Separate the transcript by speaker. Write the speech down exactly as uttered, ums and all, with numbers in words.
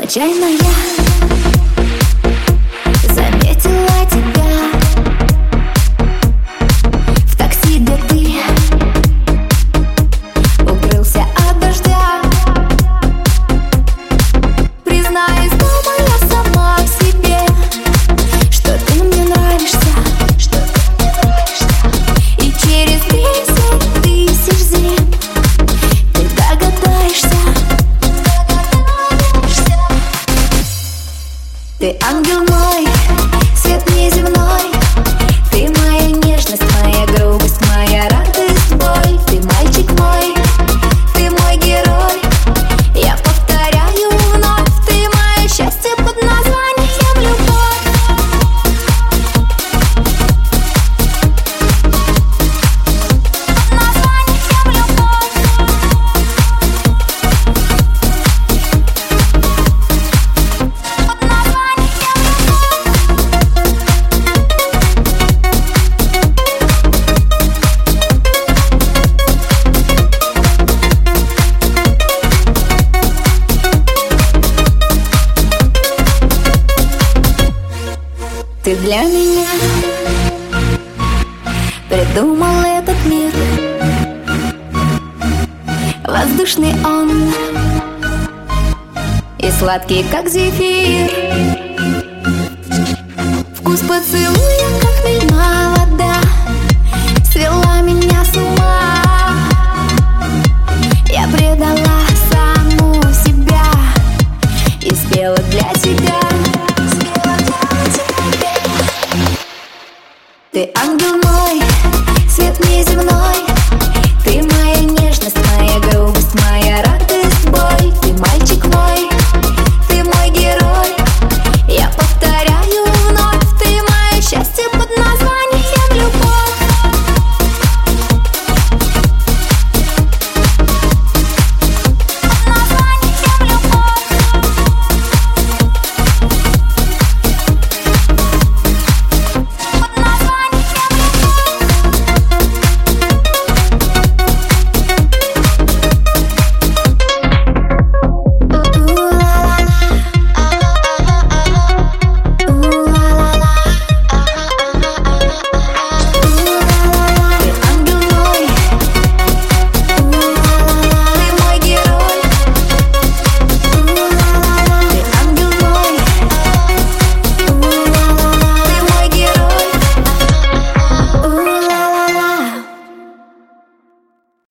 Speaker 1: Случайно я заметила тебя в такси, где ты укрылся от дождя. Признаюсь, думала сама в себе, что ты мне нравишься, что ты мне нравишься. И через десять тысяч зим ты догадаешься. Ты ангел мой, свет неземной. Ты моя нежность, моя грубость, моя радость, боль. Ты мальчик мой, ты мой герой. Я повторяю вновь, ты мое счастье под названием любовь. Под названием любовь. Ты для меня придумал этот мир. Воздушный он и сладкий, как зефир. Вкус поцелуя, как хмельного